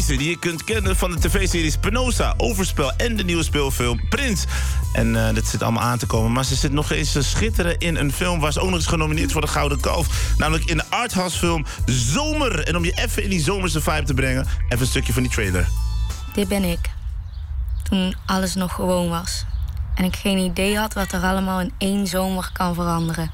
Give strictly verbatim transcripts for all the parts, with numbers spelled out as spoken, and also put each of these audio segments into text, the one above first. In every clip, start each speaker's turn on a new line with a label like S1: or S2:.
S1: actrice die je kunt kennen van de tv-series Penosa, Overspel en de nieuwe speelfilm Prins. En uh, dat zit allemaal aan te komen. Maar ze zit nog eens te schitteren in een film waar ze ook nog eens genomineerd voor de Gouden Kalf. Namelijk in de arthouse film Zomer. En om je even in die zomerse vibe te brengen, even een stukje van die trailer.
S2: Dit ben ik. Toen alles nog gewoon was. En ik geen idee had wat er allemaal in één zomer kan veranderen.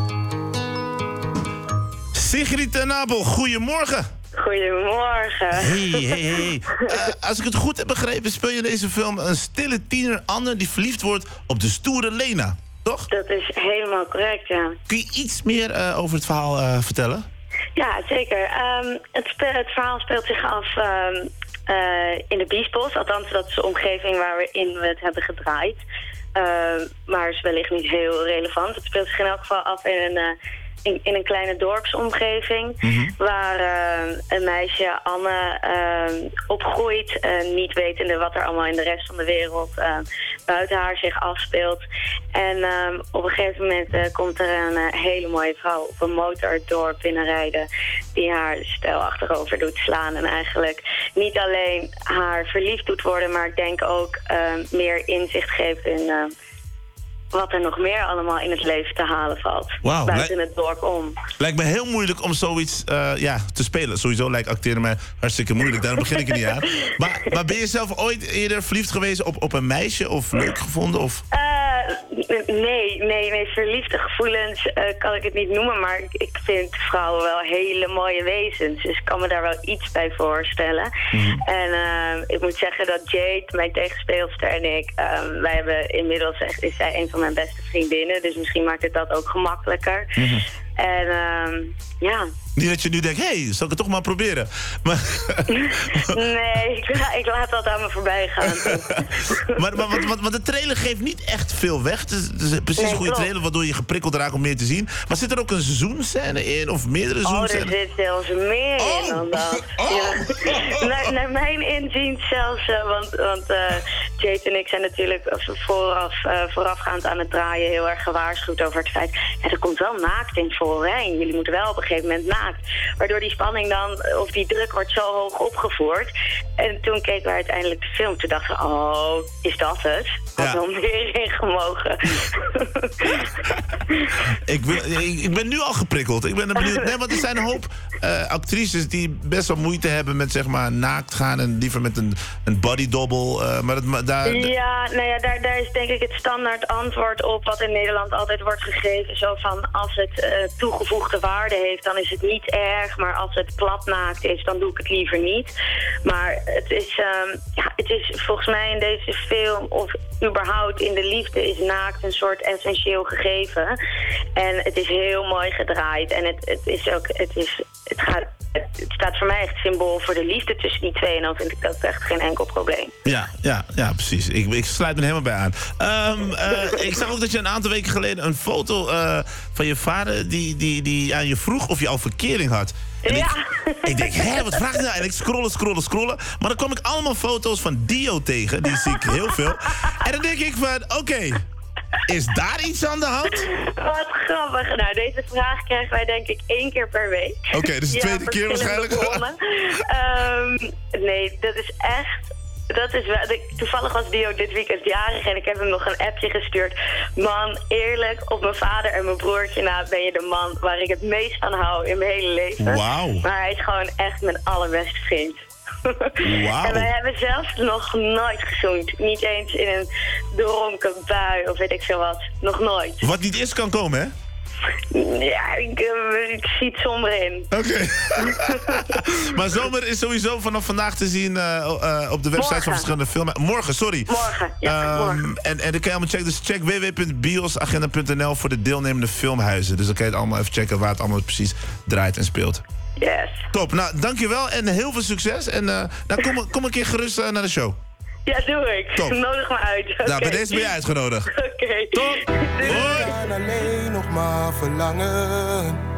S1: Sigrid ten Napel, goedemorgen.
S3: Goedemorgen.
S1: Hey, hey, hey. Uh, als ik het goed heb begrepen, speel je in deze film een stille tiener Anne die verliefd wordt op de stoere Lena, toch?
S3: Dat is helemaal correct, ja.
S1: Kun je iets meer uh, over het verhaal uh, vertellen?
S3: Ja, zeker. Um, het, spe- het verhaal speelt zich af um, uh, in de Biesbos. Althans, dat is de omgeving waarin we het hebben gedraaid. Uh, maar is wellicht niet heel relevant. Het speelt zich in elk geval af in een... Uh, In, in een kleine dorpsomgeving, mm-hmm. waar uh, een meisje, Anne, uh, opgroeit, uh, niet wetende wat er allemaal in de rest van de wereld uh, buiten haar zich afspeelt. En uh, op een gegeven moment uh, komt er een uh, hele mooie vrouw op een motor het dorp binnenrijden, die haar stijl achterover doet slaan en eigenlijk niet alleen haar verliefd doet worden, maar ik denk ook uh, meer inzicht geeft in... Uh, wat er nog meer allemaal in het leven te halen valt.
S1: Wow,
S3: buiten
S1: li-
S3: het dorp om.
S1: Lijkt me heel moeilijk om zoiets uh, ja, te spelen. Sowieso lijkt acteren mij hartstikke moeilijk. Daarom begin ik er niet aan. Maar, maar ben je zelf ooit eerder verliefd geweest op, op een meisje? Of leuk gevonden? Of?
S3: Uh, nee, nee, nee. Verliefde gevoelens uh, kan ik het niet noemen. Maar ik, ik vind vrouwen wel hele mooie wezens. Dus ik kan me daar wel iets bij voorstellen. Mm-hmm. En uh, ik moet zeggen dat Jade, mijn tegenspeelster, en ik... Uh, wij hebben inmiddels echt... is zij een van mijn beste vriendinnen. Dus misschien maakt het dat ook gemakkelijker. Mm-hmm. En uh, ja...
S1: Niet dat je nu denkt, hé, hey, zal ik het toch maar proberen? Maar...
S3: nee, ik, ik laat dat aan me voorbij gaan.
S1: maar maar want, want, want de trailer geeft niet echt veel weg. Het is, het is precies nee, een goede klopt. trailer, waardoor je geprikkeld raakt om meer te zien. Maar zit er ook een seizoenscène in? Of meerdere seizoenscènes?
S3: Oh, er zit zelfs meer oh. in dan dat. Oh. Ja. naar, naar mijn inzien zelfs. Uh, want want uh, Jade en ik zijn natuurlijk vooraf, uh, voorafgaand aan het draaien heel erg gewaarschuwd over het feit... Ja, er komt wel naakt in voor, hè? En jullie moeten wel op een gegeven moment naakt. Waardoor die spanning dan, of die druk wordt zo hoog opgevoerd. En toen keken we uiteindelijk de film. Toen dachten we, oh, is dat het? Had ja. wel meer in gemogen.
S1: ik, ben, ik, ik ben nu al geprikkeld. Ik ben benieuwd. Nee, want er zijn een hoop uh, actrices die best wel moeite hebben met zeg maar naakt gaan. En liever met een, een bodydouble. Uh, maar dat, daar,
S3: ja, nou ja, daar, daar is denk ik het standaard antwoord op wat in Nederland altijd wordt gegeven. Zo van, als het uh, toegevoegde waarde heeft, dan is het niet erg, maar als het platnaakt is, dan doe ik het liever niet. Maar het is, um, ja, het is volgens mij in deze film, of überhaupt in de liefde, is naakt een soort essentieel gegeven. En het is heel mooi gedraaid. En het, het is ook, het is, het gaat, het staat voor mij echt symbool voor de liefde tussen die twee. En dan vind ik dat echt geen enkel probleem.
S1: Ja, ja, ja, precies. Ik, ik sluit me er helemaal bij aan. Um, uh, ik zag ook dat je een aantal weken geleden een foto uh, van je vader die, die, die aan je vroeg of je al verkering had. En
S3: ja.
S1: Ik, ik denk, hé, wat vraag je nou? En ik scrollen, scrollen, scrollen. Maar dan kwam ik allemaal foto's van Dio tegen. Die zie ik heel veel. En dan denk ik van, oké, okay, is daar iets aan de hand?
S3: Wat grappig. Nou, deze vraag krijgen wij denk ik één keer per week.
S1: Oké, okay, dus de tweede ja, keer waarschijnlijk.
S3: um, nee, dat is echt... Dat is wel, de, toevallig was Dio dit weekend jarig en ik heb hem nog een appje gestuurd. Man, eerlijk, op mijn vader en mijn broertje na ben je de man waar ik het meest van hou in mijn hele leven.
S1: Wauw.
S3: Maar hij is gewoon echt mijn allerbeste vriend.
S1: Wow.
S3: En wij hebben zelfs nog nooit gezoend. Niet eens in een dronken bui of weet ik veel wat. Nog nooit.
S1: Wat niet is kan komen, hè?
S3: Ja, ik, uh, ik zie het somber in.
S1: Oké. Okay. Maar zomer is sowieso vanaf vandaag te zien uh, uh, op de website
S3: morgen.
S1: van verschillende films. Morgen, sorry.
S3: Morgen, ja, um, morgen.
S1: En, en dan kan je allemaal checken. Dus check w w w punt biosagenda punt n l voor de deelnemende filmhuizen. Dus dan kan je het allemaal even checken waar het allemaal precies draait en speelt.
S3: Yes.
S1: Top, nou dankjewel en heel veel succes. En uh, nou, kom, kom een keer gerust uh, naar de show.
S3: Ja, doe ik.
S1: Top.
S3: Nodig me uit. Okay.
S1: Nou, bij deze ben je uitgenodigd.
S3: Oké. Okay.
S1: Top. Hoi.
S4: Ik kan alleen nog maar verlangen.